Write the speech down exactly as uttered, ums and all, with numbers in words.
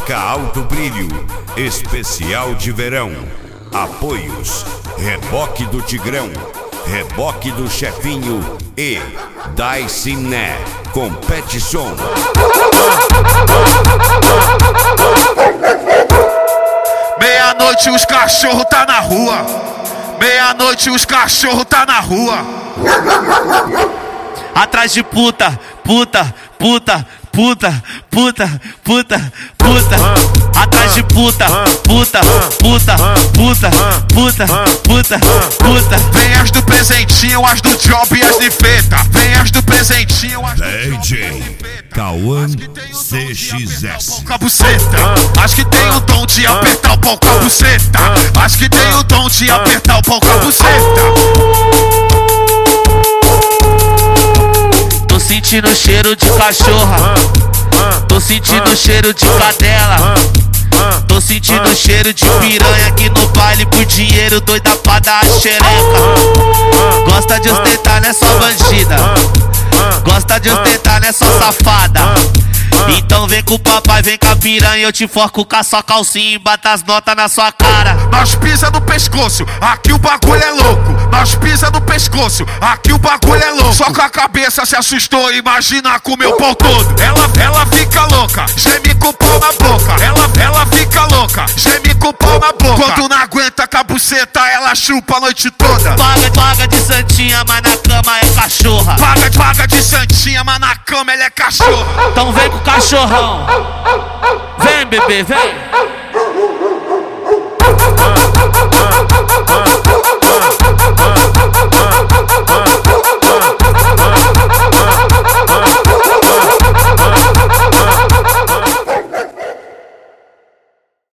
Faca Alto Brilho, especial de verão. Apoios: Reboque do Tigrão, Reboque do Chefinho e Daissiné Competição. Meia-noite os cachorros tá na rua. Meia-noite os cachorros tá na rua. Atrás de puta, puta, puta, puta, puta, puta, puta. Atrás de puta, puta, puta, puta, puta, puta, puta. Vem as do presentinho, as do job e as de feta. Vem as do presentinho, as do D J Cauã C X S. Cabuceta, acho que tem o dom de apertar o pau com a buceta. Acho que tem o dom de apertar o pau com a buceta. Tô sentindo cheiro de cachorra, tô sentindo cheiro de cadela, tô sentindo cheiro de piranha aqui no baile por dinheiro, doida pra dar a xereca. Gosta de ostentar, né, sua bandida? Gosta de ostentar, né, sua safada? Então vem com o papai, vem com a piranha, eu te forco com a sua calcinha e bata as notas na sua cara. Nós pisa no pescoço, aqui o bagulho é louco. Nós pisa no pescoço, aqui o bagulho é louco. Só com a cabeça se assustou, imagina com meu pau todo. Ela, ela fica louca, geme com o pau na boca. Ela, ela fica louca, geme com o pau na boca. Quando não aguenta com a buceta, ela chupa a noite toda. Paga, paga de santinha, mas na cama é cachorra. Paga, paga de santinha, mas na cama ela é cachorra. Então vem com o cachorrão. Vem, bebê, vem.